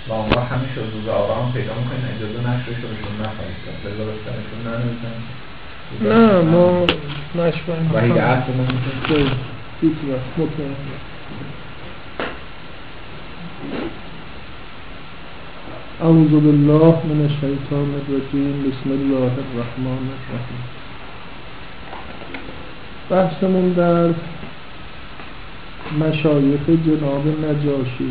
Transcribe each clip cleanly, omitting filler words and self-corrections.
و اونها همین شذوذ آقا هم پیدا میکنین اجازه نشرش رو بهشون نخواهیستن بذارستنشون ننویسن نه ما نشبن و هیچ اصل نمیتون هیچ وقت مطمئن. اعوذ بالله من الشیطان الرجیم بسم الله الرحمن الرحیم. بحثمون در مشایخ جناب نجاشی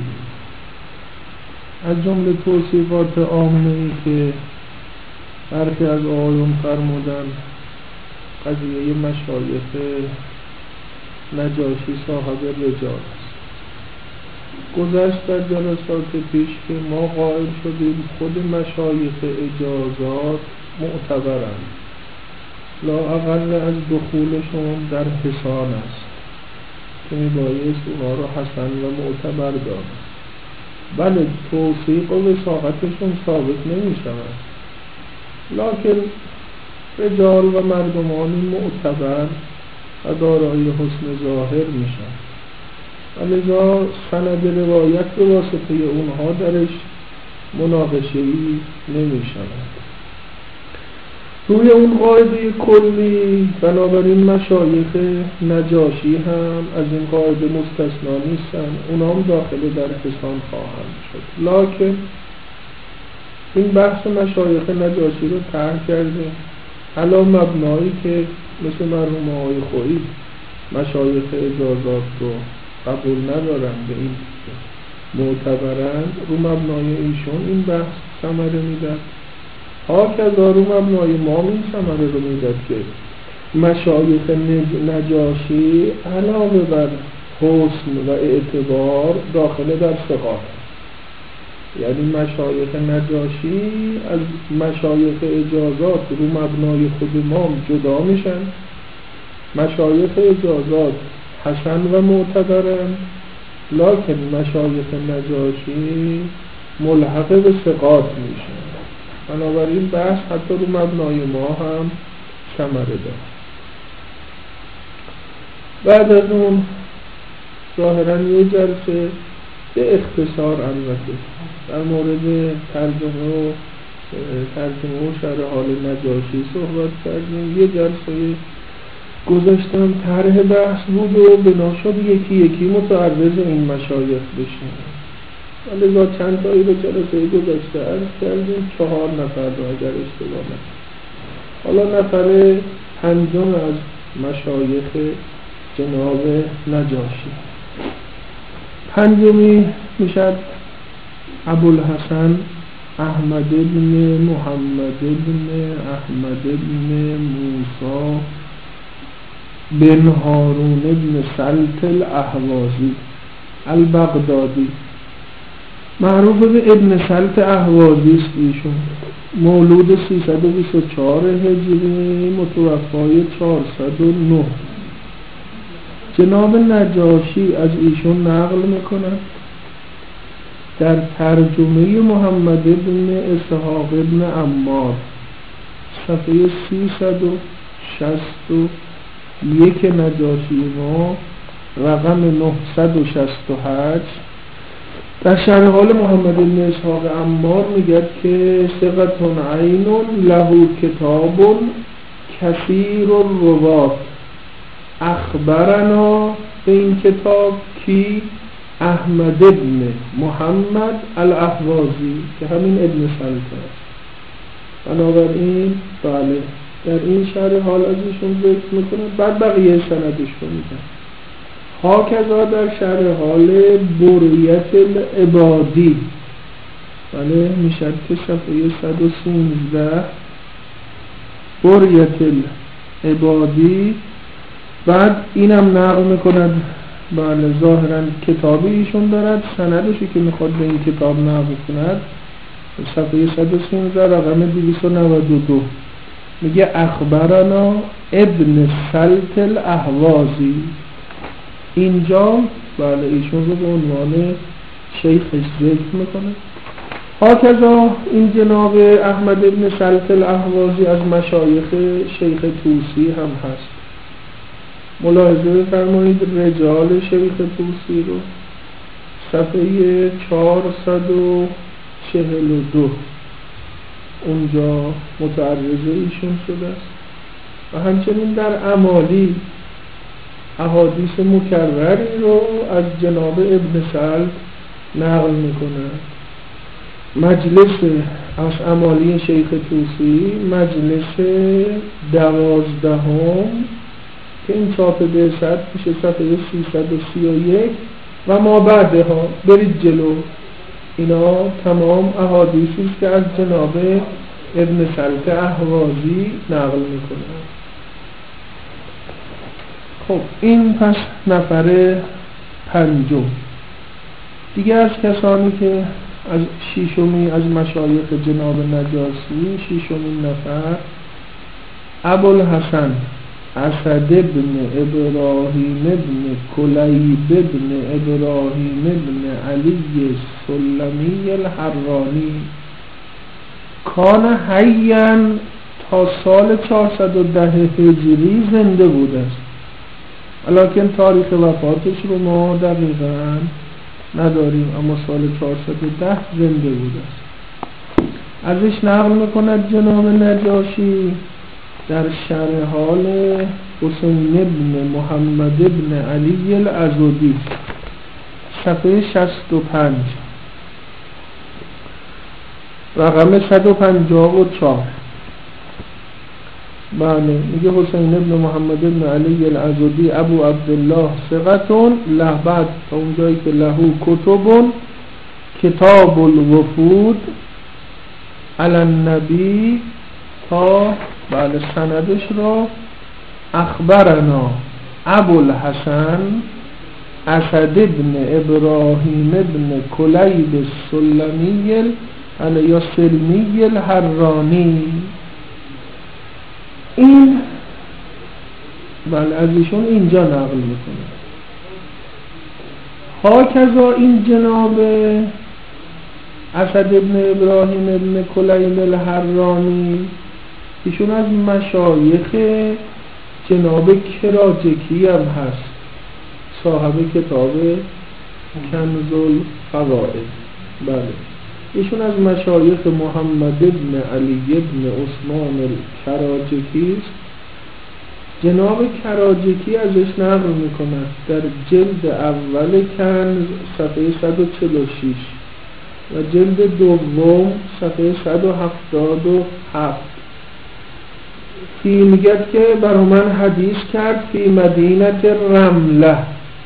از جمله توصیفات عامه‌ای که برخی از آقایون فرمودن قضیه مشایخ نجاشی صاحب رجال است. گذشت در جلسات پیش که ما قائل شدیم خود مشایخ اجازات معتبرند، لا اقل از دخولشون در حسان است که میبایست اونا رو حسن و معتبر دارد. بله توثیق و وثاقتشون ثابت نمیشود، لکن رجال و مردمانی معتبر و دارای حسن ظاهر میشن و لذا سند روایت به واسطه اونها درش مناقشه‌ای نمیشود. روی اون قاعده کلی بنابراین مشایخ نجاشی هم از این قاعده مستثنا نیستن، اونا هم داخل در حسان خواهند شد. لکن این بحث مشایخ نجاشی رو طرح کرده علی مبنایی که مثل مرحوم آقای خویی مشایخ اجازات رو قبول ندارن، به این معتبرند، رو مبنای ایشون این بحث ثمره میدن. هاکذا رو مبنای ما این ثمره رو میداد که مشایخ نجاشی علاوه بر حسن و اعتبار داخل در ثقات، یعنی مشایخ نجاشی از مشایخ اجازات رو مبنای خود ما جدا میشن. مشایخ اجازات حسن و معتبرند، لکن مشایخ نجاشی ملحق به ثقات میشن. بنابراین بحث حتی رو مبنای ما هم ثمره داره. بعد از اون ظاهراً یه جلسه به اختصار البته در مورد ترجمه و شرح حال نجاشی صحبت کردیم. یه جلسه گذاشتم طرح بحث بود و بنا شد یکی یکی متعرض این مشایخ بشیم. لذا چند تایی رو جلسه گذاشته عرض کردیم، 4 نفر رو اگر اشتباه نکنم. حالا نفر پنجم از مشایخ جناب نجاشی، پنجمی میشد ابوالحسن احمد بن محمد بن احمد بن موسی بن هارون بن سلط الاهوازی البغدادی، معروف به ابن سلط اهوازی است. ایشون مولود 324 هجری، متوفای 409. جناب نجاشی از ایشون نقل میکنند در ترجمه محمد بن اسحاق بن عمار صفحه 361 نجاشی ما رقم 968 در شرح حال محمد بن اسحاق عمار میگه که ثقة عین له کتاب کثیر الروات اخبرنا، به این کتاب کی؟ احمد بن محمد الاهوازی که همین ابن سلط است. بنابراین بله در این شرح حال از ایشون ذکر میکنه، بعد بقیه سندش رو میگه. هاکذا در شرح حال بریت العبادی، بله میشد که صفحه 113 بریت العبادی، بعد اینم نقل میکند. بله ظاهرا کتابی ایشون دارد، سندشی که میخواد به این کتاب نقل کند صفحه 113 رقم 292 میگه اخبرنا ابن سلط الاهوازی. اینجا بله ایشون رو به عنوان شیخش ذکر میکنه. هاکذا این جناب احمد ابن سلط الاهوازی از مشایخ شیخ طوسی هم هست. ملاحظه فرمایید رجال شیخ طوسی رو صفحه 400 42 اونجا متعرض ایشون شده است و همچنین در اعمالی احادیث مکرری رو از جناب ابن سعد نقل میکنه. مجلس از اعمالی شیخ طوسی مجلس 12 که این چاپ بعثت میشه صفحه 331 و ما بعدها برید جلو. اینا تمام احادیثی است که از جناب ابن سلط اهوازی نقل میکنه. خب این پس نفر پنجم. دیگه از کسانی که از شیشمی از مشایخ جناب نجاشی، شیشمین نفر ابوالحسن اسد ابن ابراهیم ابن کلیب ابن ابراهیم ابن علی السلمی الحرانی کان حیاً تا سال 410 هجری زنده بوده است، ولیکن تاریخ وفاتش رو ما دقیقاً نداریم، اما سال 410 زنده بوده است. ازش نقل میکند جناب نجاشی در شرح حال حسین ابن محمد ابن علی العضدی صفحه 65 رقم 154. بله میگه حسین ابن محمد ابن علی العضدی ابو عبدالله ثقتون له بعد تا اونجایی که لهو کتبون کتاب الوفود علی النبی تا بله سندش رو اخبرنا ابوالحسن اسد ابن ابراهیم ابن کلیب السلمی یا سلمی الحرانی. این بله از ایشون اینجا نقل میکنه. هاکذا این جناب اسد ابن ابراهیم ابن کلیب الحرانی ایشون از مشایخ جناب کراجکی هم هست، صاحب کتاب کنز الفوائد. بله ایشون از مشایخ محمد ابن علی ابن عثمان الکراجکی است. جناب کراجکی ازش نقل میکند در جلد اول کنز صفحه 146 و جلد دوم صفحه 177 میگد که برای من حدیث کرد فی مدینه رمله.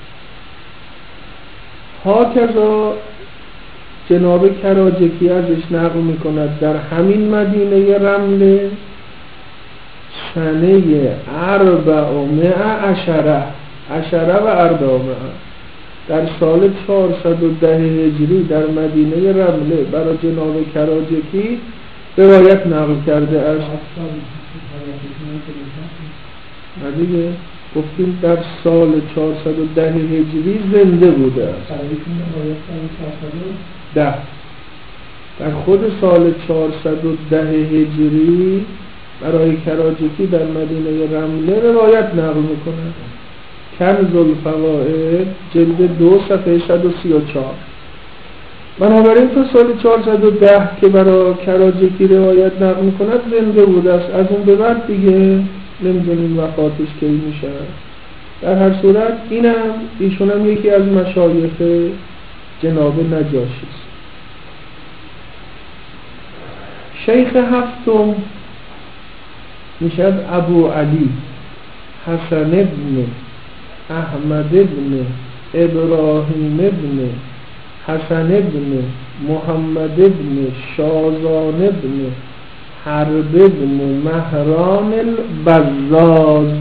هاکذا جناب کراجکی ازش نقل میکند در همین مدینه رمله سنه 410 و 400 در سال 410 هجری در مدینه رمله برای جناب کراجکی روایت نقل کرده است. دیگه گفتیم در سال 410 هجری زنده بوده است. در خود سال 410 هجری برای کراجکی در مدینه رمله روایت نقل میکنه. کنز الفوائد جلد 2 صفحه 134. بنابراین تا سال 410 که برای کراجکی روایت نقل میکند زنده بوده است. از اون به بعد دیگه نمیدونیم وفاتش کی میشه. در هر صورت اینم ایشونم یکی از مشایخ جناب نجاشی است. شیخ هفتم میشد ابو علی حسن ابن احمد ابن ابراهیم ابن حسن ابن محمد ابن شازان ابن حرب ابن مهران البزاز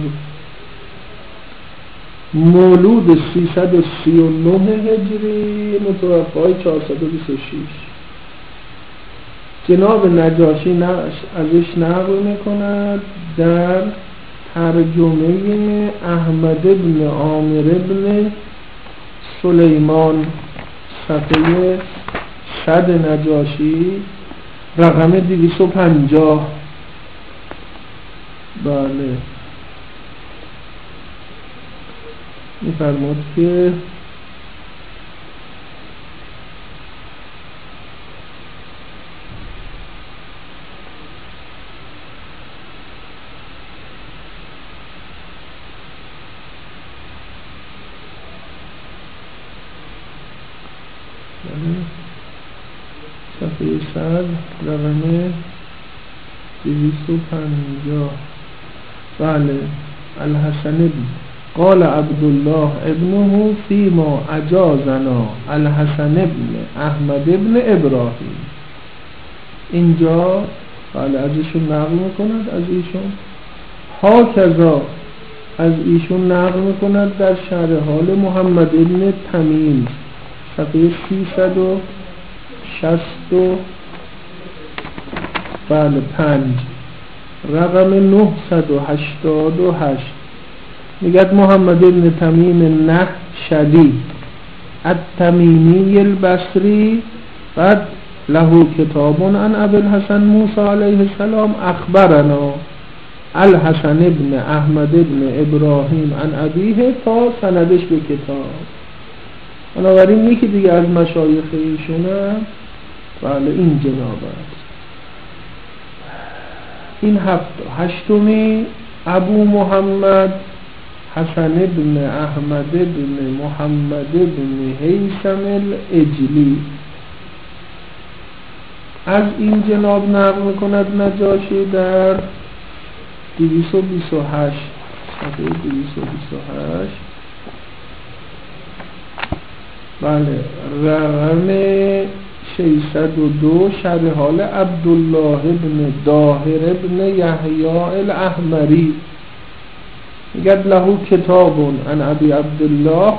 مولود 339 هجری متوفای 426. جناب نجاشی ازش نقل میکند در ترجمه احمد ابن عامر ابن سلیمان صفحه 100 نجاشی رقم 250. بله میفرماد که صفحه 100 رقم 250. بله. الحسن ابن قال عبدالله ابنه فيما اجازنا الحسن ابن احمد ابن ابراهیم. اینجا بله ازشون نقل میکند، از ایشون هاکذا از ایشون نقل میکند در شرح حال محمد ابن تمیم صفحه 365 رقم 988 میگه محمد ابن تمیم نحشلی التمیمی البصری بعد له کتاب عن ابی الحسن موسی علیه السلام اخبرنا الحسن ابن احمد ابن ابراهیم عن ابیه تا سندش به کتاب. بنابراین یکی دیگه از مشایخ ایشونه بله این جناب است. این هشتمی ابو محمد حسن ابن احمد ابن محمد ابن هیثم الاجلی. از این جناب نقل میکند نجاشی در 228 صفحه 228 بله رقم 602 شرح حال عبدالله ابن داهر ابن یحیی الاحمری میگه له کتاب عن ابی عبدالله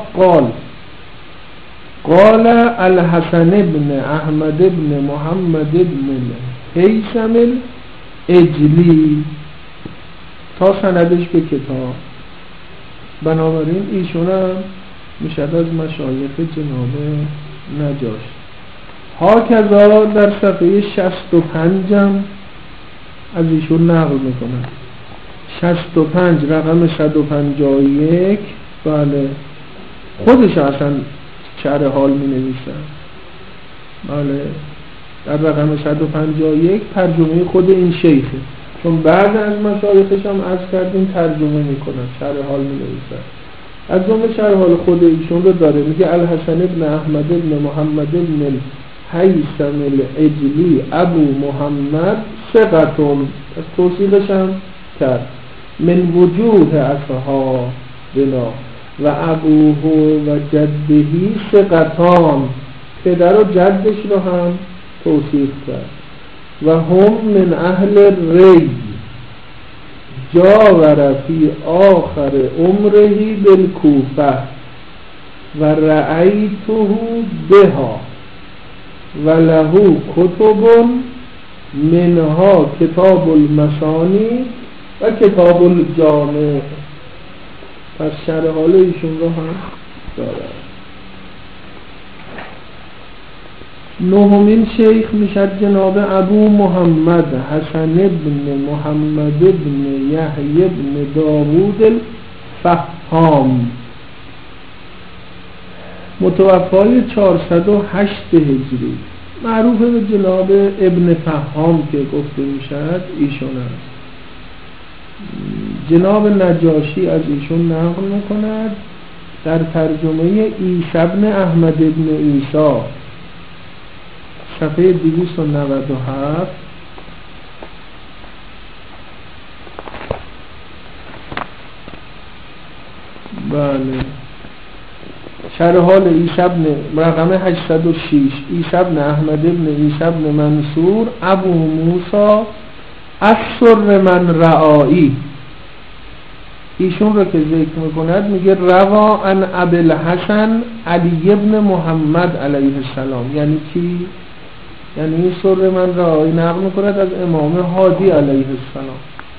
قال الحسن ابن احمد ابن محمد ابن هیثم الاجلی تا سندش به کتاب. بنابراین ایشون هم میشد از مشایخ جناب نجاشی. هاکذا در صفحه 65 هم از ایشون نقل میکنن 65 رقم 151 بله خودش اصلا شرح حال می نویسن. بله در رقم 151 ترجمه خود این شیخه، چون بعد از مشایخش هم عرض کردیم ترجمه می کنن شرح حال می نویسن. از جمله شرح حال خود ایشون رو داره میگه الحسن ابن احمد ابن محمد ابن هیثم الاجلی ابو محمد ثقتون از توصیفش هم کرد من وجوه اصحابنا و ابوه و جدهی ثقتان، پدر و جدش رو هم توصیف کرد. و هم من اهل ری جاور فی آخر عمره بالکوفه و رأیته بها و له کتب منها کتاب المثانی و کتاب الجامع. پس شرح حال ایشون رو هم داره. نهمین شیخ میشد جناب ابو محمد حسن ابن محمد ابن یحیی ابن داوود الفهام متوفای 408 هجری، معروف به جناب ابن فهام که گفته میشد ایشون است. جناب نجاشی از ایشون نقل میکند در ترجمه عیسی ابن احمد ابن عیسی صفحه 297 بله شرح حال عیسی ابن رقم 806 عیسی ابن احمد ابن عیسی ابن منصور ابو موسی السر من رعایی. ایشون رو که ذکر میکند میگه روا عن ابی الحسن علی ابن محمد علیه السلام. یعنی کی؟ یعنی سر من رعایی نقل میکند از امام هادی علیه السلام.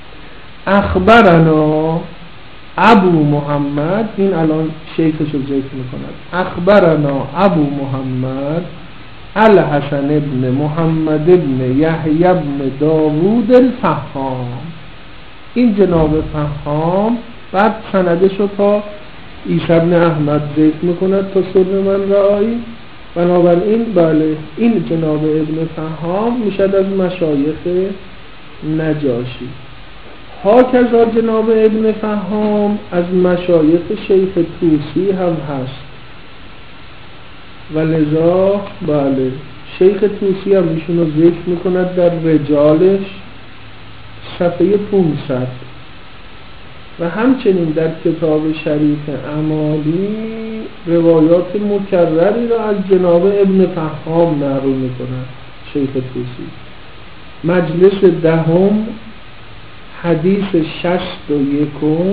اخبرنا ابو محمد، این الان شیخش رو ذکر میکند، اخبرنا ابو محمد الحسن ابن محمد ابن یحیی ابن داوود الفهام. این جناب فهام بعد سندش رو تا عیسی ابن احمد ذکر میکند تا سر من رعایی. بنابراین بله این جناب ابن فهام میشد از مشایخ نجاشی. هاکذا جناب ابن فهام از مشایخ شیخ طوسی هم هست و لذا بله شیخ طوسی هم ایشون رو ذکر میکند در رجالش صفحه 500 و همچنین در کتاب شریف اعمالی روایات مکرری را از جناب ابن فهام نقل میکند شیخ طوسی. مجلس دهم حدیث 61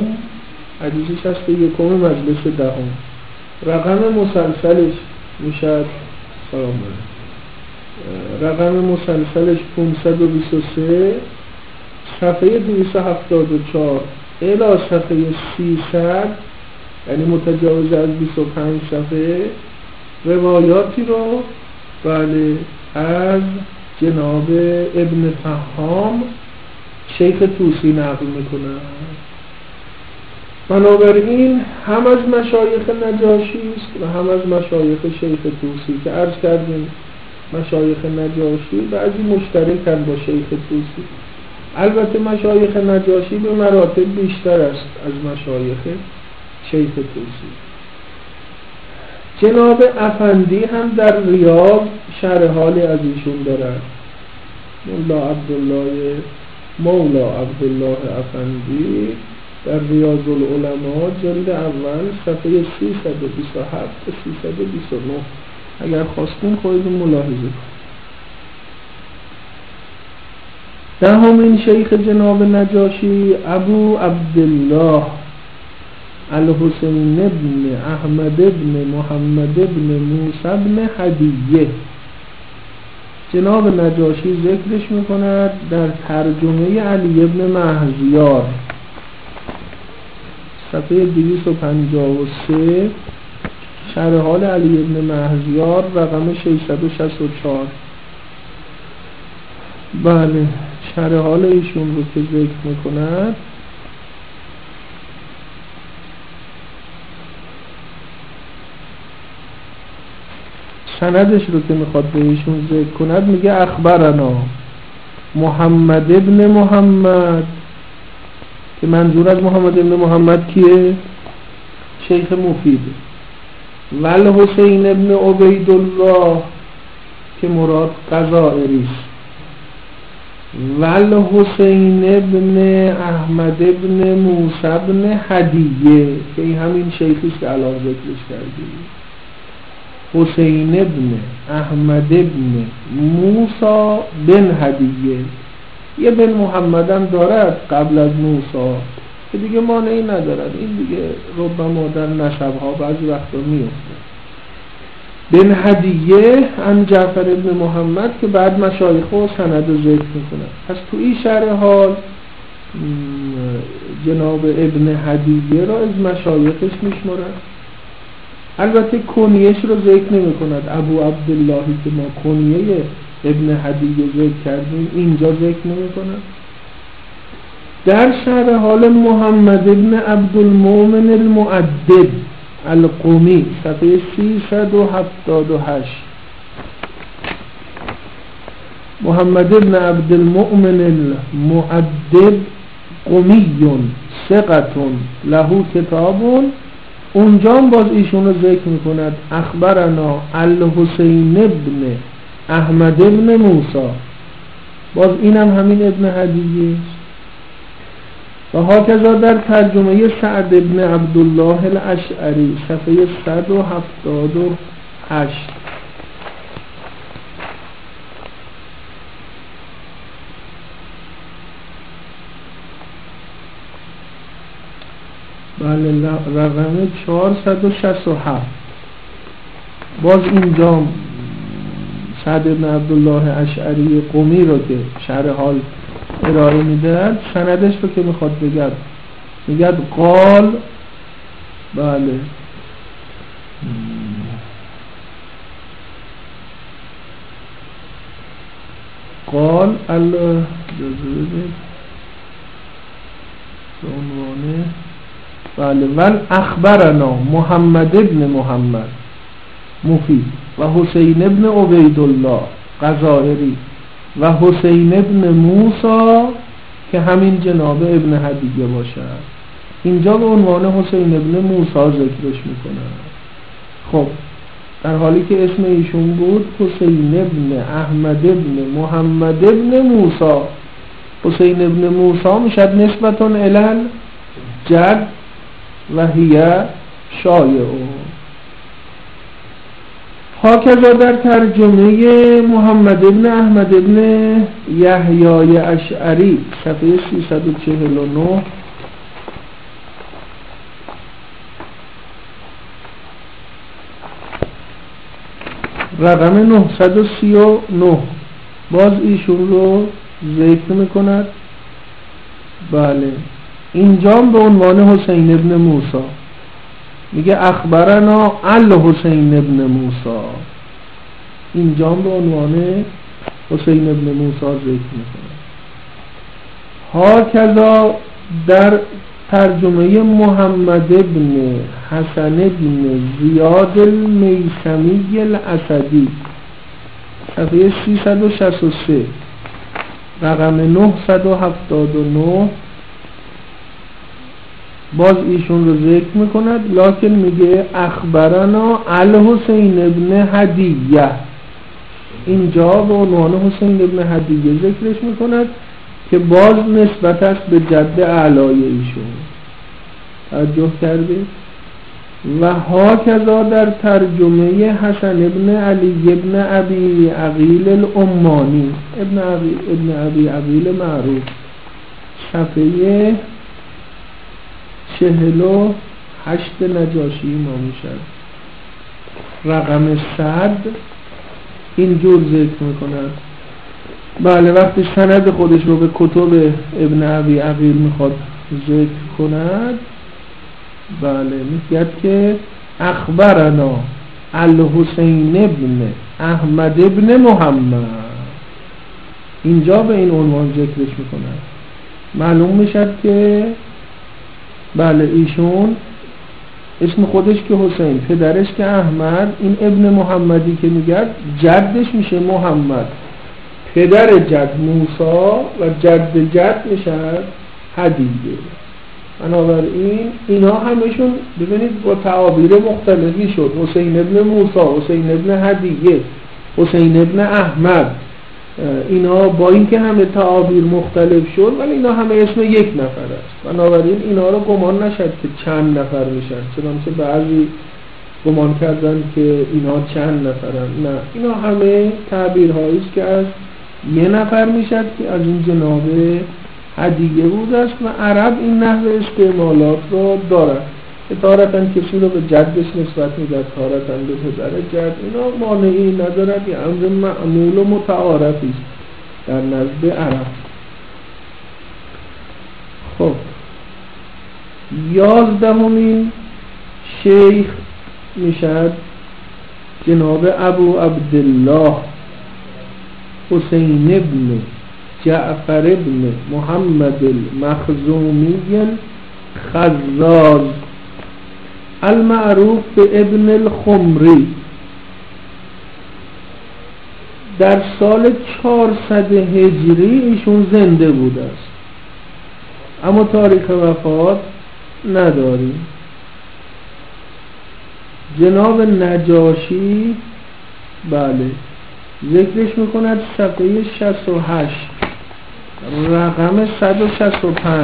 مجلس دهم. رقم مسلسلش میشد رقم مسلسلش 523 صفحه 274 الی صفحه 300 یعنی متجاوز از 25 صفحه روایاتی رو بله از جناب ابن فهام شیخ طوسی نقل میکنه. بنابراین هم از مشایخ نجاشی است و هم از مشایخ شیخ طوسی که عرض کردیم مشایخ نجاشی بعضی مشترکن با شیخ طوسی. البته مشایخ نجاشی به مراتب بیشتر است از مشایخ شیخ طوسی. جناب افندی هم در ریاض شرح حال از ایشون دارد. مولا عبدالله افندی در ریاض العلماء جلد اول صفحه 327 تا 329 اگر خواستین خودتون ملاحظه کنید. دهمین شیخ جناب نجاشی ابو عبدالله الحسین ابن احمد ابن محمد ابن موسی ابن هدیه. جناب نجاشی ذکرش میکند در ترجمه علی ابن مهزیار صفحه 253 شرح حال علی ابن مهزیار رقم 664. بله شرح حال ایشون رو که ذکر میکند سندش رو که میخواد به ایشون ذکر کند میگه اخبرنا محمد ابن محمد که منظور از محمد ابن محمد کیه؟ شیخ مفید. ول حسین ابن عبیدالله که مراد قضائری است. ول حسین ابن احمد ابن موسی ابن هدیه که این همین شیخی که الان ذکرش کردیم. حسین ابن احمد ابن موسی بن هدیه. یه بن محمد هم دارد قبل از موسی که دیگه مانعی ندارد، این دیگه ربما در نسبها بعضی وقتا میفته. بن هدیه ان جعفر ابن محمد که بعد مشایخ و سند رو ذکر میکنه. پس تو این شرح حال جناب ابن هدیه را از مشایخش میشمارد. البته کنیهش رو ذکر نمی کند. ابو عبداللهی که ما کنیه ابن هدیه ذکر کردیم اینجا ذکر نمی کند. در شرح حال محمد ابن عبدالمؤمن المؤدب القمی صفحه 378 محمد ابن عبدالمؤمن المؤدب قمی ثقة له کتاب، اونجا باز ایشون رو ذکر میکند اخبرنا الحسین ابن احمد ابن موسی، باز اینم همین ابن هدیه. و هاکذا در ترجمه سعد ابن عبدالله الاشعری صفحه 178 بله رقم 467 باز اینجا سعد ابن عبدالله اشعری قمی رو که شرح حال ارائه میدهد سندش رو که میخواد بگد میگد قال بله قال الله عنوانه بله ول اخبرنا محمد ابن محمد مفید و حسین ابن عبیدالله قضائری و حسین ابن موسی که همین جناب ابن هدیه باشد. اینجا به عنوان حسین ابن موسی ذکرش میکنه. خب در حالی که اسم ایشون بود حسین ابن احمد ابن محمد ابن موسی. حسین ابن موسی میشد نسبتون الال جد و هیه شایعون. هاکذا در ترجمه محمد ابن احمد ابن یحیای اشعری صفحه 349 رقم 939 باز ایشون رو ذکر میکند. بله اینجا به عنوان حسین ابن موسی میگه اخبرنا الحسین ابن موسی، اینجا به عنوان حسین ابن موسی ذکر میکنه. هاکذا در ترجمه محمد ابن حسن ابن زیاد المیثمی الاسدی صفحه 363 رقم 979 باز ایشون رو ذکر میکند، لکن میگه اخبرنا الحسین ابن هدیه، اینجا به عنوان حسین ابن هدیه ذکرش میکند که باز نسبت است به جد اعلای ایشون. توجه کردید؟ و هاکذا در ترجمه حسن ابن علی ابن ابی عقیل الامانی ابن ابی عقیل معروف صفحه 48 نجاشی ما میشد رقم 100 اینجور ذکر میکند. بله وقتی سند خودش رو به کتب ابن ابی عقیل میخواد ذکر کند، بله میگه که اخبرنا الحسین ابن احمد ابن محمد، اینجا به این عنوان ذکرش میکند. معلوم میشد که بله ایشون اسم خودش که حسین، پدرش که احمد، این ابن محمدی که میگه جدش میشه محمد، پدر جد موسی و جد میشه هدیه. بنابراین اینا همشون ببینید با تعابیر مختلفی شد، حسین ابن موسی، حسین ابن هدیه، حسین ابن احمد، اینا با اینکه همه تعابیر مختلف شد ولی اینا همه اسم یک نفر است. بنابراین اینا رو گمان نشد که چند نفر میشن، چنانچه بعضی گمان کردن که اینا چند نفرن. نه، اینا همه تعبیرهایی است که از یه نفر میشد که از این جناب هدیه بود است و عرب این نحوه استعمالات رو دارد که تارتاً کسی رو به جدش نسبت میدهد، تارتاً به پدر جد. اینا مانعی ندارد، یه امر معمول و متعارفی است در نزد عرب. خب 11مین شیخ میشد جناب ابو عبدالله حسین ابن جعفر ابن محمد المخزومی الخزاز المعروف به ابن الخمری. در سال 400 هجری ایشون زنده بوده است، اما تاریخ وفات نداریم. جناب نجاشی بله ذکرش میکند صفحه 68 رقم 165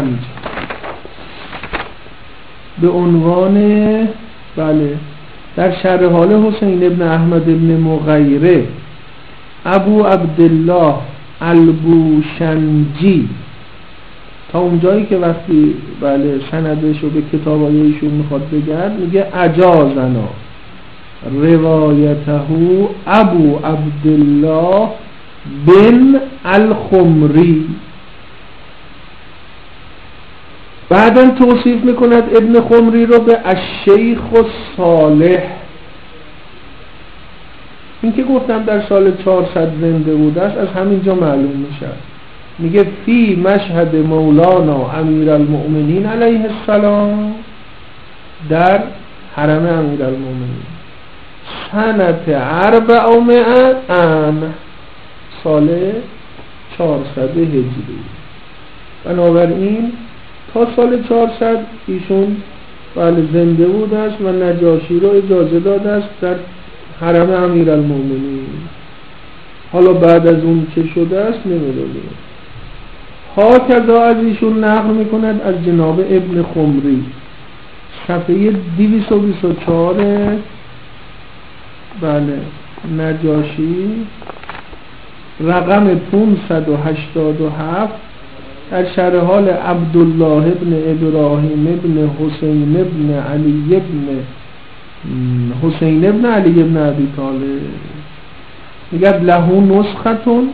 به عنوان بله در شرح حال حسین ابن احمد ابن مغیره ابو عبدالله البوشنجی، تا اونجایی که وقتی بله سندش رو به کتابای ایشون میخواد بگرد میگه اجازنا روایته ابو عبدالله بن الخمری. بعداً توصیف میکند ابن خمری رو به الشیخ الصالح. این که گفتم در سال 400 زنده بوده است از همینجا معلوم میشه. میگه فی مشهد مولانا امیر المؤمنین علیه السلام، در حرم امیر المؤمنین، سنت 400 عام، سال 400 هجری. بنابراین تا سال 400 ایشون بله زنده بوده است و نجاشی رو اجازه داده است در حرم امیرالمومنین. حالا بعد از اون چه شده است نمیدونیم. هاکذا از ایشون نقل میکند از جناب ابن خمری، صفحه 224 بله نجاشی، رقم 587 در شرح حال عبدالله ابن ابراهیم ابن حسین ابن علی ابن ابی طالب میگه له نسختون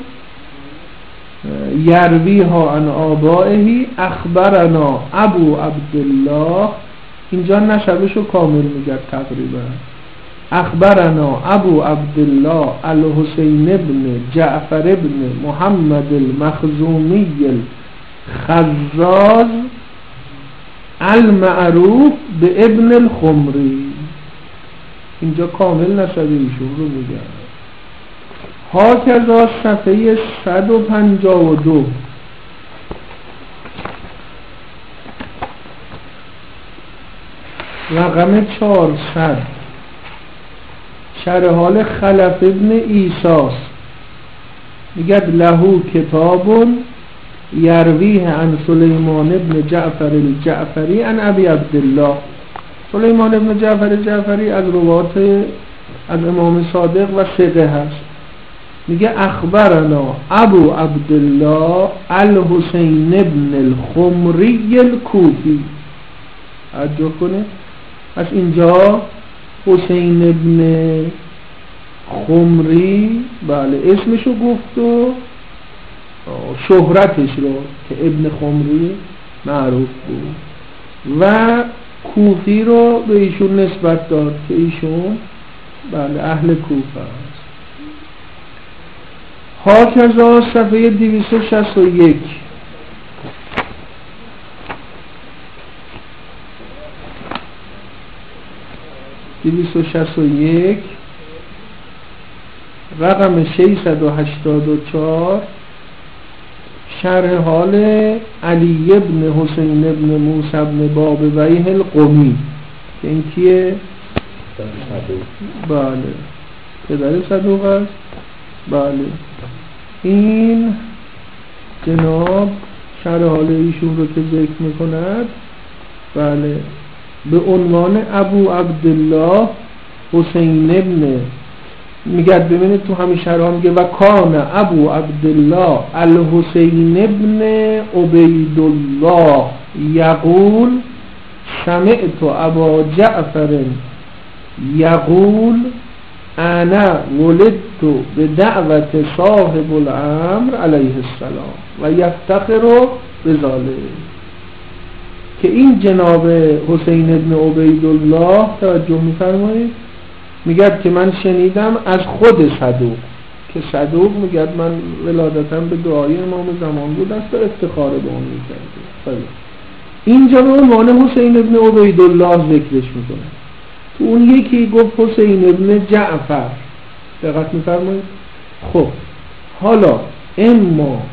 یرویها عن آبائه اخبرنا ابو عبدالله. اینجا نشبشو کامل میگه تقریبا. اخبرنا ابو عبدالله الحسین ابن جعفر ابن محمد المخزومی الخزاز المعروف به ابن الخمری. اینجا کامل نشبه ایشون رو میگه. هاکذا صفحه 152 رقم 400 شرح حال خلف ابن ایساس میگه لهو کتاب یرویه عن سلیمان ابن جعفر الجعفری عن ابی عبدالله. سلیمان ابن جعفر الجعفری از روات از امام صادق و ثقه هست. میگه اخبرنا ابو عبدالله الحسین ابن الخمری الکوفی. توجه کنه از اینجا حسین ابن خمری بله اسمشو گفت و شهرتش رو که ابن خمری معروف بود و کوفی رو به ایشون نسبت داد که ایشون بله اهل کوفه است. هاکذا صفحه 261 رقم 684 شرح حال علی ابن حسین ابن موسی ابن بابویه القمی که این کیه؟ بله پدر صدوق است. بله این جناب شرح حال ایشون رو که ذکر میکند بله به عنوان ابو عبدالله حسین ابن میگه ببینید تو همین شرح میگه و کان ابو عبدالله الحسین ابن عبیدالله یقول سمعت ابا جعفر یقول انا ولدت به دعوت صاحب الامر علیه السلام و یفتخر بذالک. که این جناب حسین ابن عبیدالله توجه میفرمایید میگه که من شنیدم از خود صدوق که صدوق میگه من ولادتم به دعای امام زمان بود است و افتخار به اون میکرده. اینجا به عنوان حسین ابن عبیدالله ذکرش میکنه. تو اون یکی گفت حسین ابن جعفر. دقت میفرمایید. خب حالا اما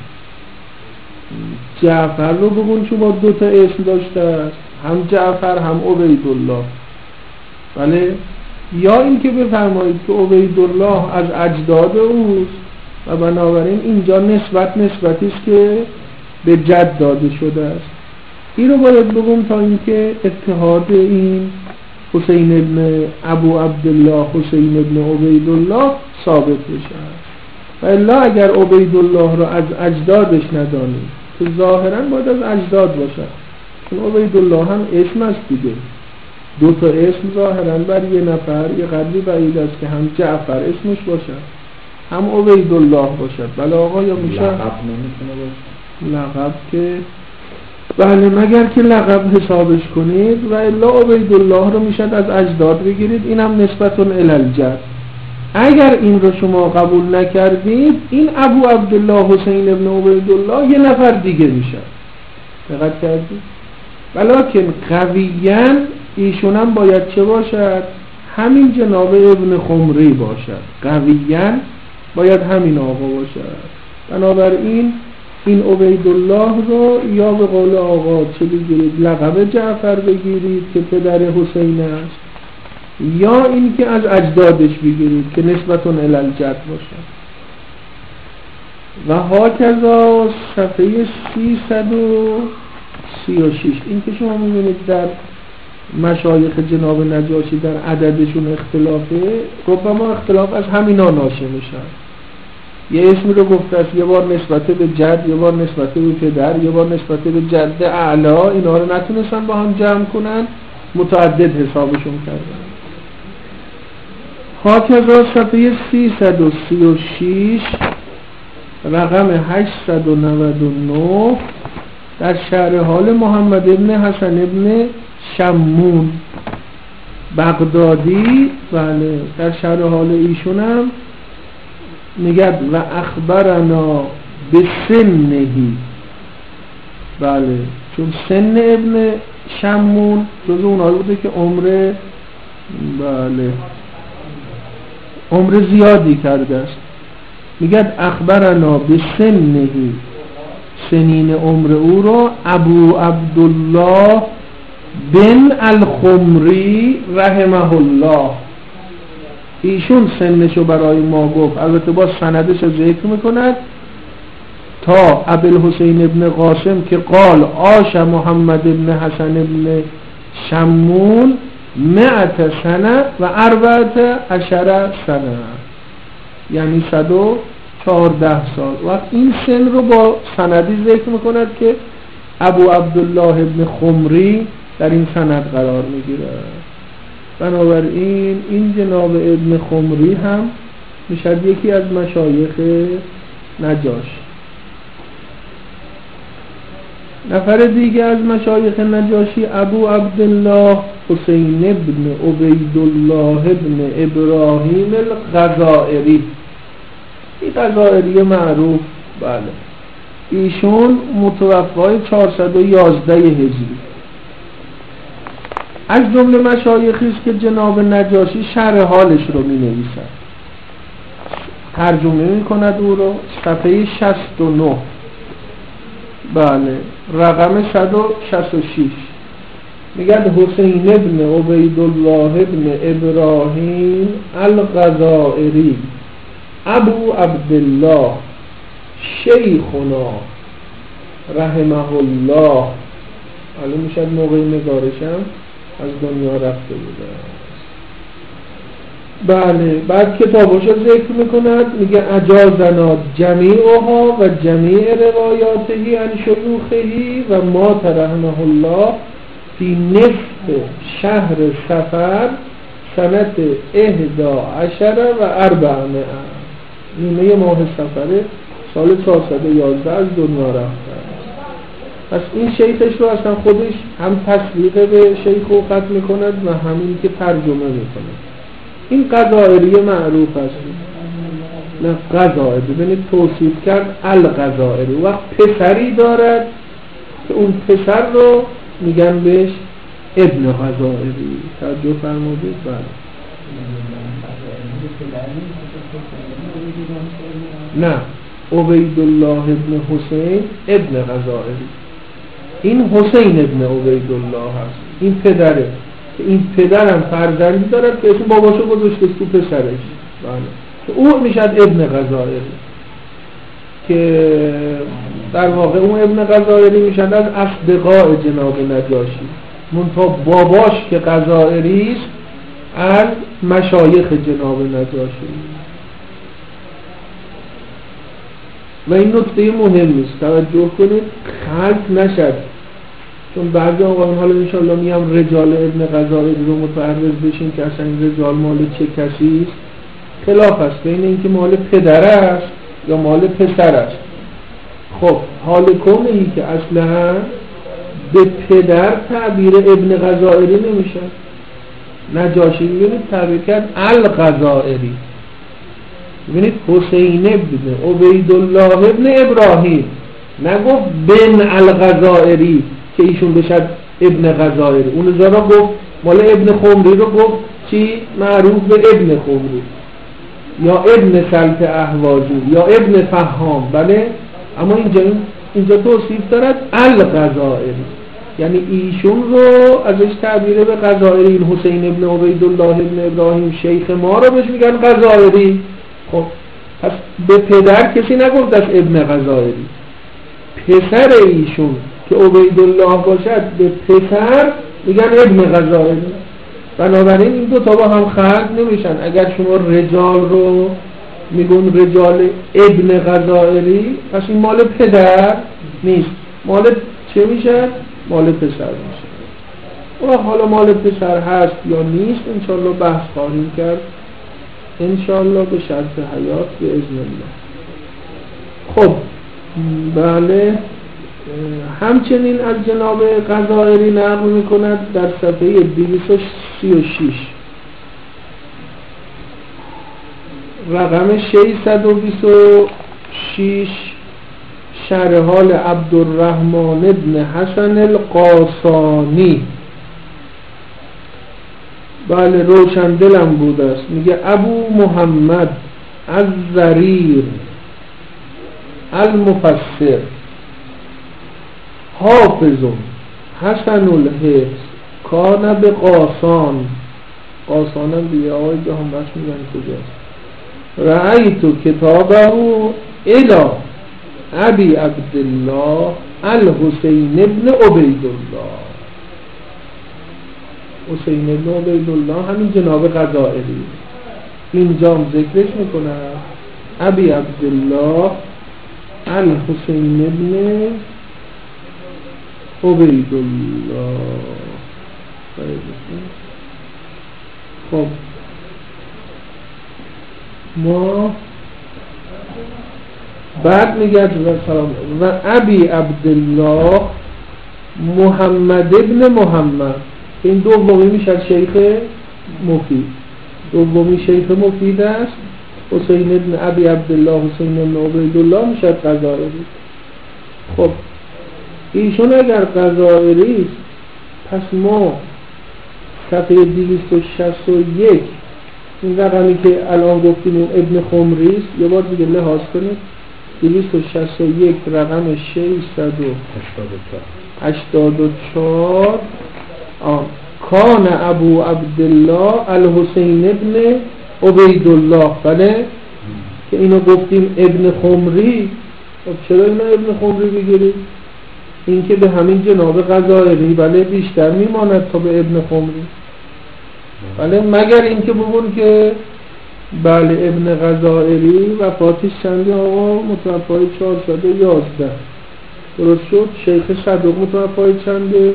جعفر رو بگون چون با دوتا اسم داشته است، هم جعفر هم عبیدالله. بله یا اینکه بفرمایید که عبیدالله از اجداد اوست و بنابراین اینجا نسبتی است که به جد داده شده است. این رو باید بگم تا اینکه اتحاد این حسین ابن ابو عبدالله حسین ابن عبیدالله ثابت بشه. و الا اگر عبیدالله رو از اجدادش ندانیم که ظاهرا باید از اجداد باشه، چون عبیدالله هم اسم است دیگه. دو تا اسم ظاهرا بر یه نفر یه قدری بعید است که هم جعفر اسمش باشه هم عبیدالله باشد. بله آقا یا میشه لقب نمیتونه باشه. لقب که بله مگر که لقب حسابش کنید و الا عبیدالله رو میشد از اجداد بگیرید. اینم نسبتون الالجد. اگر این رو شما قبول نکردید این ابو عبدالله حسین ابن عبیدالله یه نفر دیگه میشه. دقت کردید؟ ولکن قویاً ایشون هم باید چه باشد؟ همین جناب ابن خمری باشد. قویاً باید همین آقا باشد. بنابراین این عبیدالله رو یا به قول آقا چه بگیرید؟ لقب جعفر بگیرید که پدر حسین است، یا این که از اجدادش بگیرید که نسبتون الالجد باشن. و هاکذا صفحه 336 این که شما میبینید در مشایخ جناب نجاشی در عددشون اختلافه، ربما اختلاف از همینا ناشئ میشن. یه اسمی رو گفته است یه بار نسبت به جد، یه بار نسبت به پدر، یه بار نسبت به جد اعلا، اینا رو نتونستن با هم جمع کنن، متعدد حسابشون کردن. هاکذا صفحه 336 رقم 899 در شرح حال محمد ابن حسن ابن شمون بغدادی، بله در شرح حال ایشونم میگه و اخبرنا به سنهی، بله چون سن ابن شمون جز اونایی بوده که عمر زیادی کرده است. میگه اخبرنا به سنهی، سنین عمر او رو ابو عبدالله بن الخمری رحمه الله، ایشون سنشو برای ما گفت، البته با سندش رو ذکر میکند تا ابوالحسین ابن قاسم که قال عاش محمد ابن حسن ابن شمون 100 سنه و 14 سنه، یعنی 114 سال. وقت این سن رو با سندی ذکر میکند که ابو عبدالله ابن خمری در این سند قرار میگیره. بنابراین این جناب ابن خمری هم میشد یکی از مشایخ نجاشی. نفر دیگه از مشایخ نجاشی ابو عبدالله حسین ابن عبیدالله ابن ابراهیم الغزائری، این غزائری معروف، بله ایشون متوفای 411 هجری. از جمله مشایخی است که جناب نجاشی شرح حالش رو می نویسد، ترجمه می کند او رو، صفحه 69 بله رقم 166 میگه حسین ابن عبیدالله ابن ابراهیم الغزائری ابو عبدالله شیخنا رحمه الله. حالا میشد موقع نگارشم از دنیا رفته بوده. بله بعد کتاباشو ذکر میکند، میگه اجازنا جمیعها و جمیع روایاته عن شیوخه و ما رحمه الله فی نصف شهر صفر سنت 11 و 400 نیمه ماه صفر سال 411 از دنیا رفته. پس این شیخش رو اصلا خودش هم تصدیق به شیخ رو خط میکند و همین که ترجمه میکند. این غزائری معروف است، نه غزائری ببینید توصیف کرد الغزائری. وقت پسری دارد که اون پسر رو میگن بهش ابن غزائری. توجه فرمودید؟ بله نه عبیدالله ابن حسین ابن غزائری، این حسین ابن عبیدالله هست، این پدره. این پدرم فرزندی دارد که اسم باباشو گذاشته تو پسرش، بله که او میشد ابن غزائری، که در واقع اون ابن غزائری میشد از اصدقاء جناب نجاشی، منتها باباش که غزائری است از مشایخ جناب نجاشی. و این نکته مهم است توجه کنید خلط نشد، چون بعضی آقایون حالا انشاءالله میام رجال ابن غزائری رو متعرض بشین که اصلا این رجال مال چه کسی است. خلاف است بین اینکه مال پدر است یا مال پسر است. خب حال کونه که اصلا به پدر تعبیر ابن غزائری نمیشه. نجاشی ببینید تعبیر کرد الغزائری، ببینید حسین ابن عبیدالله ابن ابراهیم، نگفت بن الغزائری که ایشون بشد ابن غزائری. اون زارا گفت مال ابن خمری رو گفت چی معروف به ابن خمری یا ابن سلط احوازی یا ابن فهام، بله. اما اینجا توصیف دارد الغزائری. یعنی ایشون رو ازش تعبیر به غزائری، این حسین ابن عبیدالله ابن ابراهیم شیخ ما رو بهش میگن غزائری. خب پس به پدر کسی نگفت از ابن غزائری، پسر ایشون که عبیدالله باشد به پسر میگن ابن غزائری. بنابراین این دو تا با هم خلط نمیشن. اگر شما رجال رو میگون رجال ابن غزائری، پس این مال پدر نیست، مال چه میشه؟ مال پسر میشه. و حالا مال پسر هست یا نیست انشالله بحث خواهیم کرد، انشالله به شرط حیات به اذن الله. خب بله، همچنین از جناب غزائری نقل میکند در صفحه 236 رقم 626 شرح حال عبدالرحمن ابن حسن القاسانی. بله روشن دلم بود است. میگه ابو محمد الزریر المفسر حافظ حسن الحفظ کان به قاسان، قاسان هم دیگه آقای جهان بخش میگن کجاست، رأیتو کتابه الی ابی عبدالله الحسین ابن عبیدالله. حسین ابن عبیدالله همین جناب غزائری، اینجام ذکرش میکنه ابی عبدالله الحسین ابن عبیدالله. خب ما بعد میگه و ابی عبدالله محمد ابن محمد، این دومی میشه شیخ مفید، دومی شیخ مفید است. حسین ابن ابی عبدالله حسین ابن عبیدالله میشه غزائری. خب ایشون اگر غزائری است، پس ما صفحه 261 این رقمی که الان گفتیم اون ابن خمری است، یه بار دیگه لحاظ کنید 261 رقم 684 کان ابو عبدالله الحسین ابن عبیدالله. بله که اینو گفتیم ابن خمری. خب چرا اینو ابن خمری بگیرید؟ این که به همین جناب غزائری بله بیشتر میماند تا به ابن خمری. بله مگر اینکه بگون که بله ابن غزائری وفاتش چندی آقا؟ متوفای 411 درست شد. شیخ صدوق متوفای چنده؟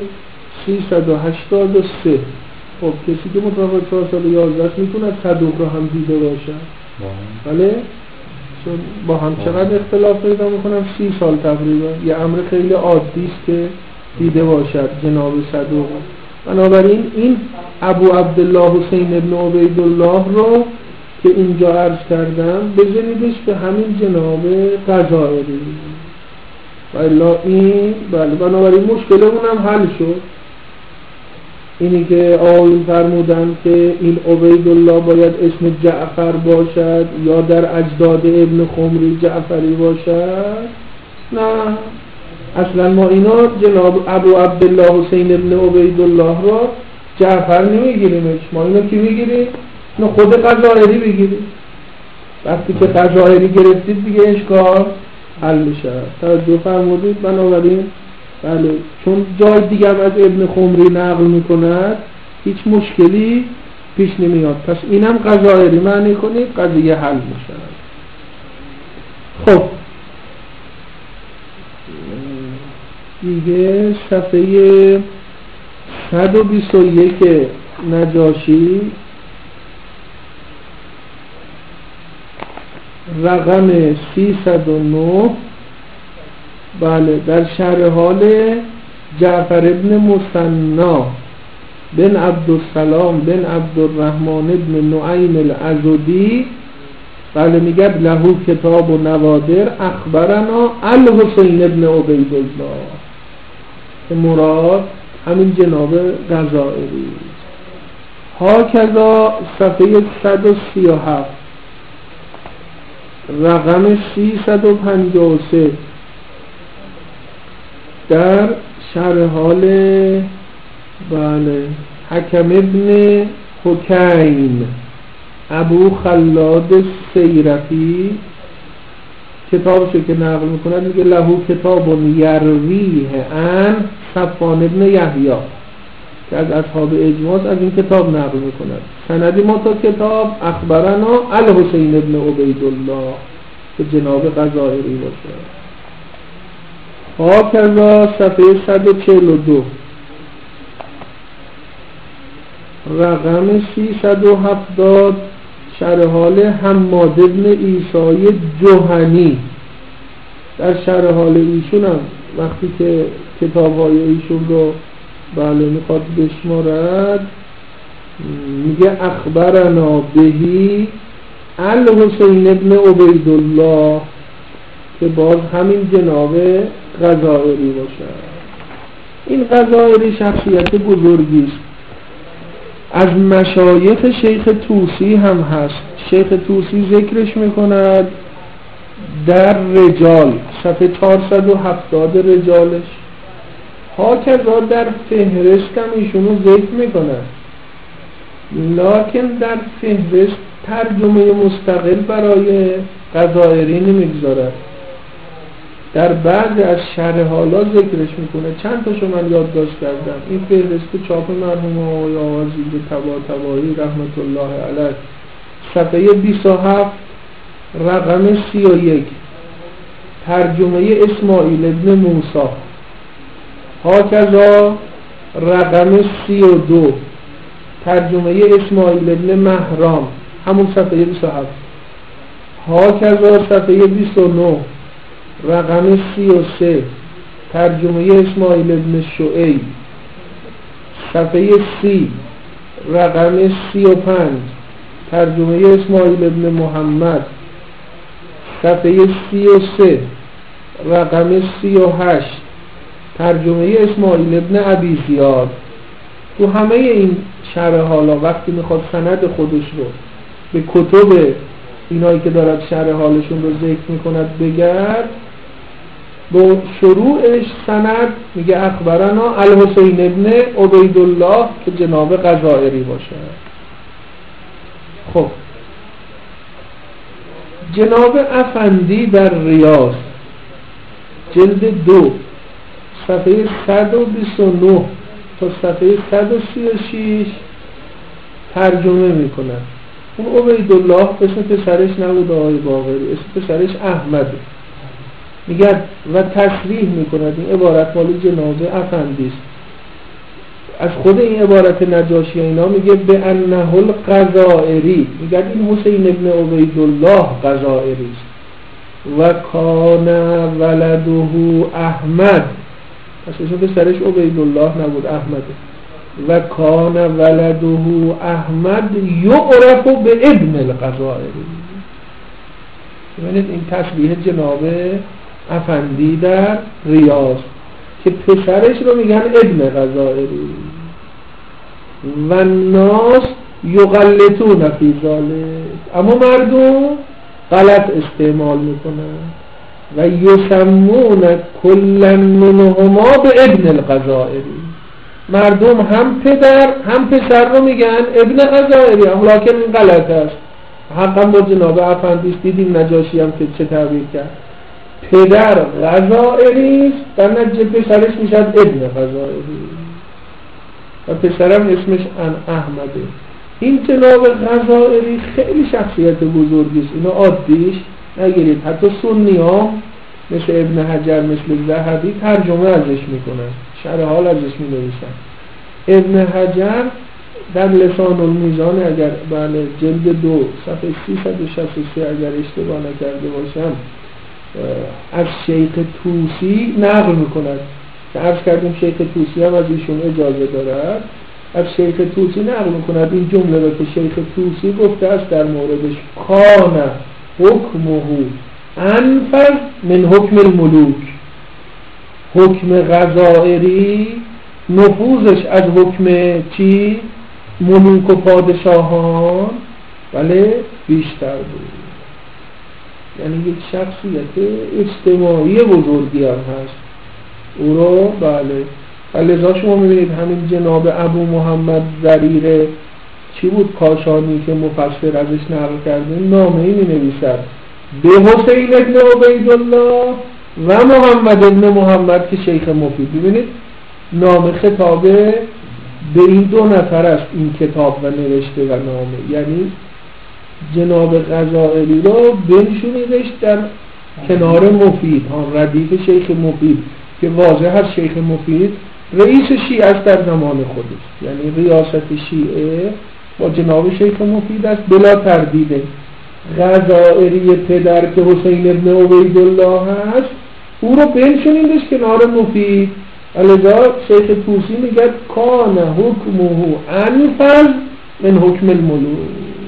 383. خب کسی که متوفای 411 میتونه صدوق رو هم دیده باشه. بله چون با هم چقدر اختلاف پیدا میکنم 30 سال تقریبا، یه امر خیلی عادی است که دیده باشد جناب صدوق. بنابراین این ابو عبدالله حسین ابن عبیدالله رو که اینجا عرض کردم بزنیدش به همین جناب غزائری. والا این بله بنابراین مشکلمون هم حل شد. اینی که آقایون فرمودن که این عبیدالله باید اسم جعفر باشد یا در اجداد ابن خمری جعفری باشد، نه اصلا ما اینا جناب ابو عبدالله حسین ابن عبیدالله را جعفر نمیگیریمش، ما اینا کی میگیریم؟ نه خود غزائری بگیریم. وقتی که غزائری گرفتید دیگه اشکال حل میشه. توجه فرمودید؟ بنابراین بله چون جای دیگه از ابن خمری نقل میکند هیچ مشکلی پیش نمیاد، پس اینم غزائری معنی کنید قضیه حل میشه. خب دیگه صفحه 121 نجاشی رقم 309 بله در شرح حال جعفر ابن مثنا بن عبدالسلام بن عبدالرحمن ابن نعیم العضدی بله میگه لهو کتاب و نوادر اخبرنا الحسین ابن عبیدالله، که مراد همین جناب غزائری. هاکذا صفحه 137 رقم 353 در شرح حال بله حکم ابن حکیم ابو خلاد سیرفی کتابشو که نقل میکنه میگه لهو کتاب یرویه ان صفوان ابن یحیی که از اصحاب اجماع از این کتاب نقل میکنه. سندی ما تا کتاب اخبرنا الحسین ابن عبیدالله که جناب غزائری باشه. هاکذا صفحه 142 رقم 370 شرح حال حماد ابن عیسی جهنی. در شرح حال ایشون هم وقتی که کتاب‌های ایشون رو بله میخواد بشمارد میگه اخبرنا بهی الحسین ابن عبیدالله که باز همین جناب غزائری باشه. این غزائری شخصیت بزرگی است، از مشایخ شیخ طوسی هم هست. شیخ طوسی ذکرش میکند در رجال صفحه 470 رجالش. هاکذا در فهرست هم ایشونو ذکر میکند، لکن در فهرست ترجمه مستقل برای غزائری نمیگذارد. در بعضی از شرح حالا ذکرش میکنه. چند تاشو من یادداشت کردم. این فهرست چاپ مرحوم آقای آوازی طباطبایی رحمت الله علیه صفحه 27 رقم 31 ترجمه اسماعیل ابن موسی. هاکذا رقم 32 ترجمه اسماعیل ابن مهرام همون صفحه 27. هاکذا صفحه 29 رقم 33 ترجمه اسماعیل ابن شعیب. صفحه 30 رقم 35 ترجمه اسماعیل ابن محمد. صفحه 33 رقم 38 ترجمه اسماعیل ابن ابی زیاد. تو همه این شرح حالا وقتی میخواد سند خودش رو به کتب اینایی که دارد شرح حالشون رو ذکر میکند بگرد، با شروعش سند میگه اخبرنا الحسین ابن عبیدالله که جناب غزائری باشه. خب جناب افندی در ریاض جلد 2 صفحه 129 تا صفحه 136 ترجمه میکنن. اون عبیدالله اسم پسرش نبود آقای باقری، اسم پسرش احمده. میگن و تصریح میکند این عبارت مال جناب افندی است. از خود این عبارت نجاشی اینا میگه به انه الغزائری، میگن این حسین ابن عبیدالله غزائری است. و کان ولده احمد، پس اسم پسرش عبیدالله نبود احمده. و کان ولده احمد یعرف به ابن الغزائری. ببینید این تصریح جناب افندی در ریاض که پسرش رو میگن ابن غزائری. و ناس یغلطون فی ذلک، اما مردم غلط استعمال میکنن. و یسمون کلا منهما به ابن الغزائری، مردم هم پدر هم پسر رو میگن ابن غزائری، لکن این غلط است. حقا با جناب افندی دیدیم نجاشی هم که چه تعبیر کرد، پدر غزائری است در نتیجه پسرش میشد ابن غزائری و پسرم اسمش احمده. این جناب غزائری خیلی شخصیت بزرگی است، اینو عادیش نگیرید. حتی سنی ها مثل ابن حجر مثل ذهبی ترجمه ازش میکنن، شرح حال ازش مینویسن. ابن حجر در لسان المیزان اگر بله جلد 2 صفحه 363 اگر اشتباه نکرده باشم از شیخ طوسی نقل میکند که عرض کردیم شیخ طوسی هم از ایشون اجازه دارد. از شیخ طوسی نقل میکند این جمله را که شیخ طوسی گفته است در موردش کان حکمه انفذ من حکم الملوک، حکم غزائری نفوذش از حکم چی؟ ملوک و پادشاهان بله بیشتر بود. یعنی یک شخصیت اجتماعی بزرگی هم هست. او رو بله لذا شما میبینید همین جناب ابو محمد ضریر چی بود کاشانی که مفسر ازش نقل کرده، نامه‌ای می‌نویسد به حسین ابن عبیدالله و محمد ابن محمد که شیخ مفید. ببینید نامه خطابه به این دو نفر است این کتاب و نوشته و نامه، یعنی جناب غزائری رو بنشونیدش در کنار مفید، آن ردیف شیخ مفید که واضح هست شیخ مفید رئیس شیعه است در زمان خودش، یعنی ریاست شیعه با جناب شیخ مفید است بلا تردید. غزائری پدر که حسین ابن عبیدالله هست او رو بنشونیدش کنار مفید. لذا شیخ طوسی میگه کان حکمه انفذ من حکم الملوک.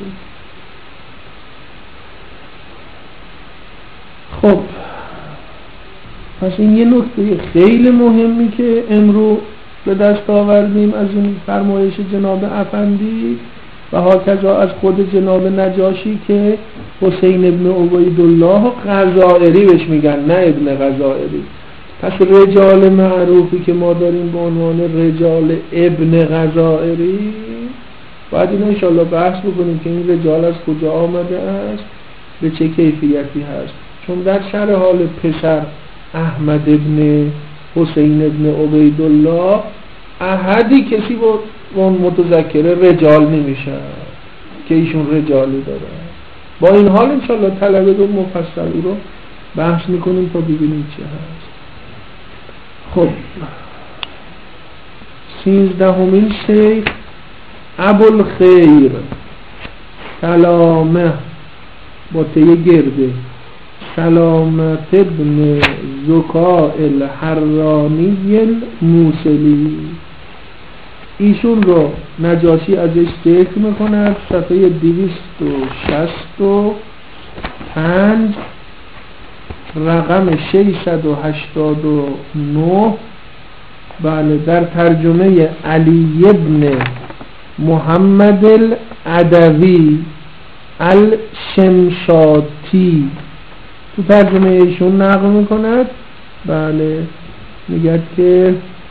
خب پس این یه نکته خیلی مهمی که امروز به دست آوردیم از این فرمایش جناب افندی و هاکذا از خود جناب نجاشی که حسین ابن عبیدالله غزائری بهش میگن، نه ابن غزائری. پس رجال معروفی که ما داریم به عنوان رجال ابن غزائری باید این انشاءالله بحث بکنیم که این رجال از کجا آمده است، به چه کیفیتی هست. چون در سر حال پسر احمد ابن حسین ابن عبیدالله احدی کسی با اون متذکره رجال نمیشه که ایشون رجالی داره. با این حال انشاءالله طلبه رو مفصل رو بحث میکنیم تا ببینیم چه هست. خب 13مین شیخ ابوالخیر سلامه با ته گرده سلامت ابن زکاء الحرانی الموصلی، ایشون رو نجاشی ازش ذکر میکند صفحه 265 رقم 689. بله در ترجمه علی ابن محمد العدوی الشمشاتی تو ترجمه ایشون نقل میکند. بله میگه که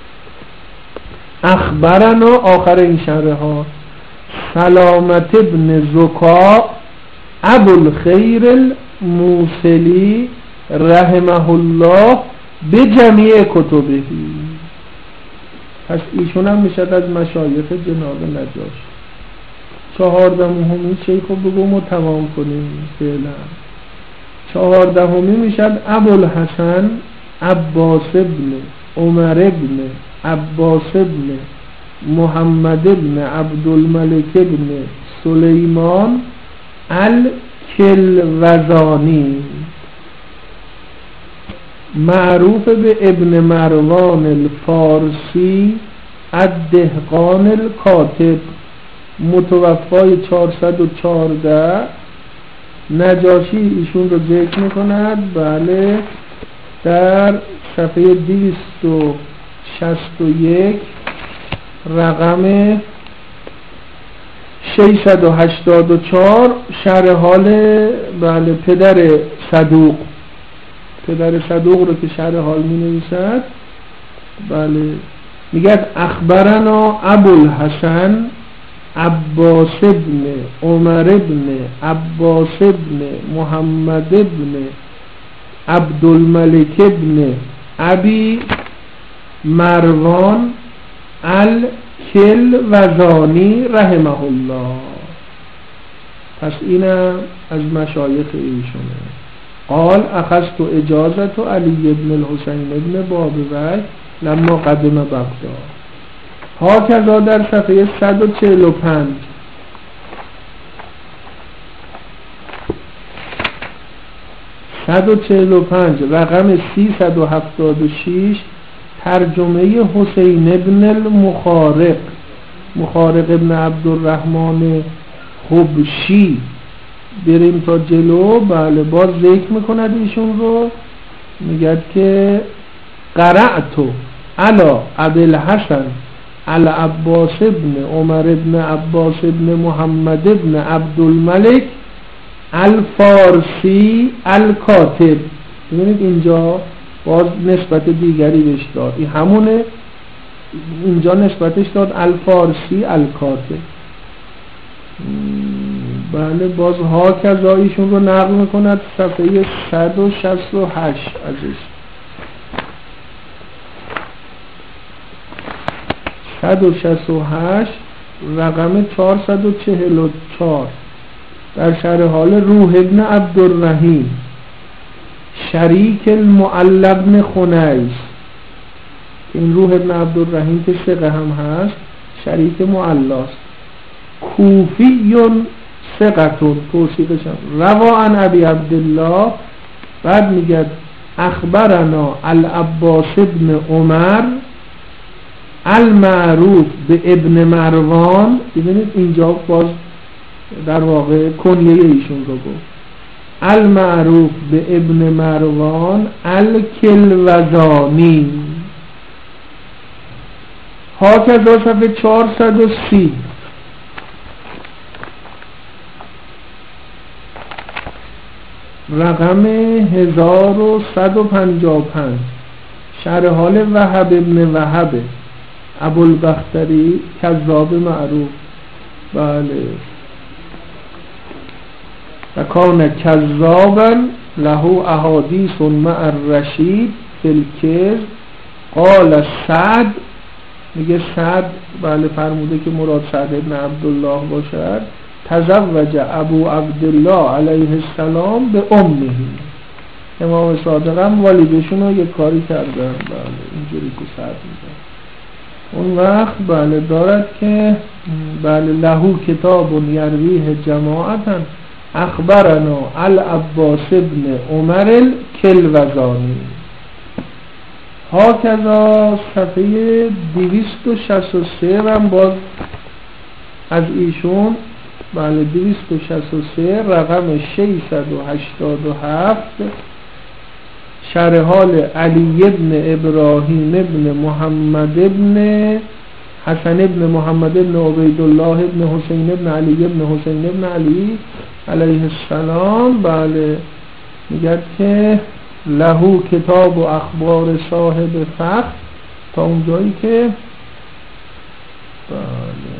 اخبرنا آخر این شرح ها سلامت ابن زکا ابوالخیر الموصلی رحمه الله به جمیع کتبه. پس ایشون هم میشد از مشایخ جناب نجاشی. 14مین شیخ رو بگم و تمام کنیم فعلا. 14می میشد ابوالحسن عباس ابن عمر ابن عباس ابن محمد ابن عبدالملک ابن سلیمان الکلوزانی، معروف به ابن مروان الفارسی الدهقان الکاتب، متوفای 414. نجاشی ایشون رو ذکر میکند بله در صفحه 261 رقم 684 شرح حال بله پدر صدوق رو که شرح حال می نویسد. بله میگه اخبرنا ابوالحسن عباس ابن عمر ابن عباس ابن محمد ابن عبدالملک ابن ابی مروان الکلوزانی رحمه الله. پس اینم از مشایخ ایشونه. قال اخذت اجازت علی ابن الحسین ابن بابوی لما قدم بغداد. هاکذا در صفحه 145 رقم 376 ترجمه حسین ابن المخارق ابن عبدالرحمن خبشی بریم تا جلو. بله باز ذکر میکند ایشون رو، میگه که قرأتو علی ابوالحسن علی عباس ابن عمر ابن عباس ابن محمد ابن عبدالملک الفارسی الکاتب. ببینید اینجا باز نسبت دیگری بهش داد، این همونه، اینجا نسبتش داد الفارسی الکاتب. بله باز ها کذا ایشون رو نقل میکند صفحه 168 ازش. 168 رقم 444 در شرح حال روح ابن عبدالرحیم شریک المعلی ابن خنیس. این روح ابن عبدالرحیم که ثقه هم هست شریک معلاست. کوفیون ثقتون توصیفش هم روا عن ابی عبدالله. بعد میگه اخبرنا العباس ابن عمر المعروف به ابن مروان. ببینید اینجا باز در واقع کنیه ایشون رو گفت المعروف به ابن مروان الکلوزانی. هاکذا صفحه 430 رقم 1155 شرح حال وهب ابن وهب ابوالبختری کذاب معروف. بله و کان کذابا له احادیث مع الرشید فی الکذب. قال سعد میگه سعد بله فرموده که مراد سعد ابن عبدالله باشد. تزوج ابو عبدالله علیه السلام به امه. امام صادق هم والدشون رو یک کاری کردن. بله اینجوری که سعد میگه اون وقت بله دارد که بله لهو کتاب یرویه جماعتا اخبرنا العباس ابن عمر الکلوزانی. هاکذا صفحه 263 هم باز از ایشون بله 263 رقم 687 شرح حال علی ابن ابراهیم ابن محمد ابن حسن ابن محمد ابن عبیدالله ابن حسین ابن علی ابن حسین ابن علی علیه السلام. بله میگه که لهو کتاب و اخبار صاحب فخر تا اونجایی که بله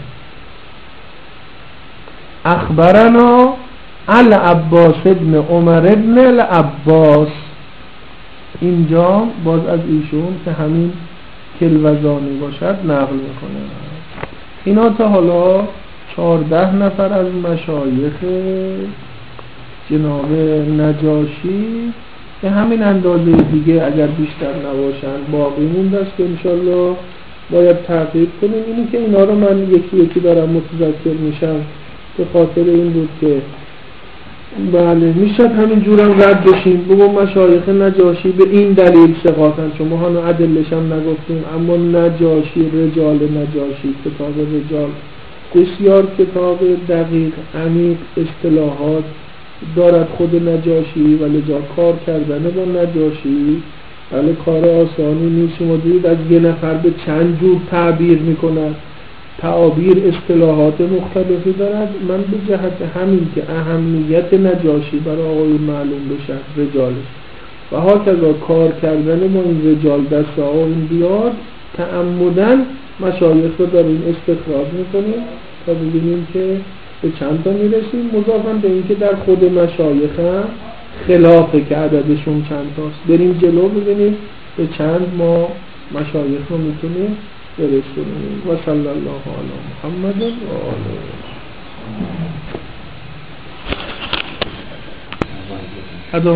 اخبرنا العباس ابن عمر ابن العباس. اینجا باز از ایشون که همین کلوزانی باشد نقل میکنه. اینا تا حالا 14 نفر از مشایخ جناب نجاشی به همین اندازه دیگه اگر بیشتر نباشن باقی مونده است که انشالله باید تعقیب کنیم. اینی که اینا رو من یکی یکی دارم متذکر میشم به خاطر این بود که بله میشد همین جورم رد بشیم بگم مشایخ نجاشی به این دلیل ثقاتن، شما هنو عدلش هم نگفتیم، اما نجاشی رجال نجاشی کتاب رجال بسیار کتاب دقیق عمیق اصطلاحات دارد خود نجاشی و لذا کار کردن با نجاشی بله کار آسانی نیست. شما دید از یه نفر به چند جور تعبیر میکند، تعابیر اصطلاحات مختلفی دارد. من به جهت همین که اهمیت نجاشی برای آقای معلوم بشه رجالش و هاکذا کار کردن ما این رجال دست آقایون بیاد تعمدن مشایخ رو داریم استخراج میکنیم تا ببینیم که به چند تا میرسیم، مضافاً به این که در خود مشایخ هم خلافه که عددشون چند تاست. بریم جلو ببینیم به چند ما مشایخ رو میتونیم برسونیم. و صلی الله علی محمد و آله